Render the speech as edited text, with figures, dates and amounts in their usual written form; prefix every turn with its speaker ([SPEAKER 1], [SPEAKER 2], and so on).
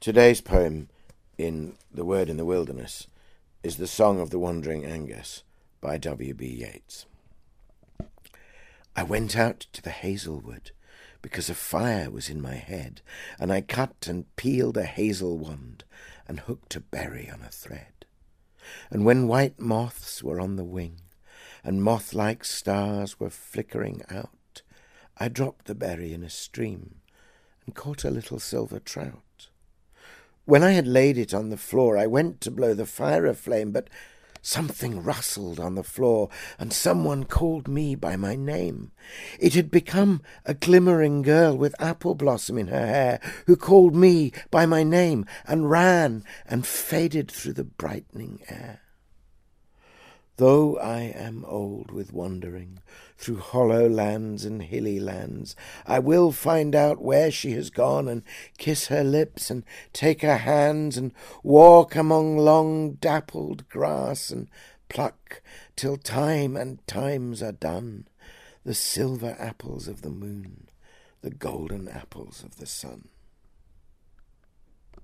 [SPEAKER 1] Today's poem in The Word in the Wilderness is The Song of the Wandering Angus by W.B. Yeats. I went out to the hazel wood because a fire was in my head, and I cut and peeled a hazel wand and hooked a berry on a thread. And when white moths were on the wing and moth-like stars were flickering out, I dropped the berry in a stream and caught a little silver trout. When I had laid it on the floor, I went to blow the fire aflame, but something rustled on the floor, and someone called me by my name. It had become a glimmering girl with apple blossom in her hair, who called me by my name, and ran and faded through the brightening air. Though I am old with wandering through hollow lands and hilly lands, I will find out where she has gone, and kiss her lips and take her hands, and walk among long dappled grass, and pluck till time and times are done the silver apples of the moon, the golden apples of the sun.